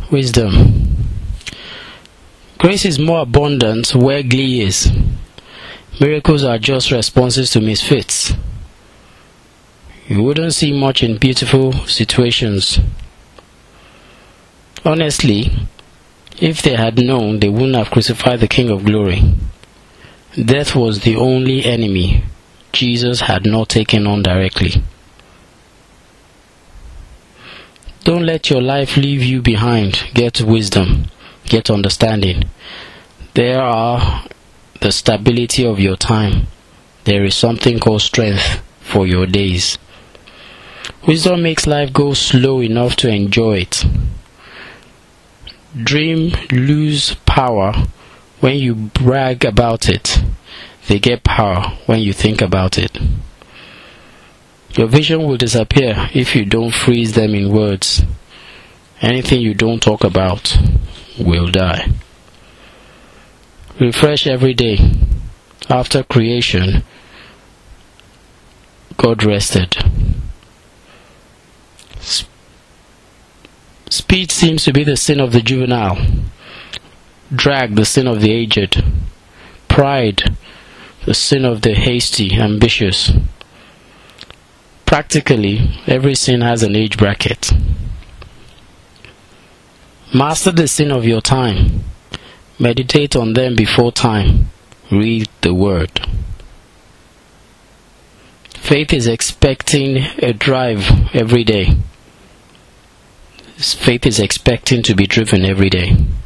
Wisdom. Grace is more abundant where glee is. Miracles are just responses to misfits. You wouldn't see much in beautiful situations. Honestly, if they had known, they wouldn't have crucified the King of Glory. Death was the only enemy Jesus had not taken on directly. Don't let your life leave you behind. Get wisdom. Get understanding. There are the stability of your time. There is something called strength for your days. Wisdom makes life go slow enough to enjoy it. Dream lose power when you brag about it. They get power when you think about it. Your vision will disappear if you don't freeze them in words. Anything you don't talk about will die. Refresh every day. After creation, God rested. Speed seems to be the sin of the juvenile. Drag, the sin of the aged. Pride, the sin of the hasty, ambitious. Practically, every sin has an age bracket. Master the sin of your time. Meditate on them before time. Read the Word. Faith is expecting a drive every day. Faith is expecting to be driven every day.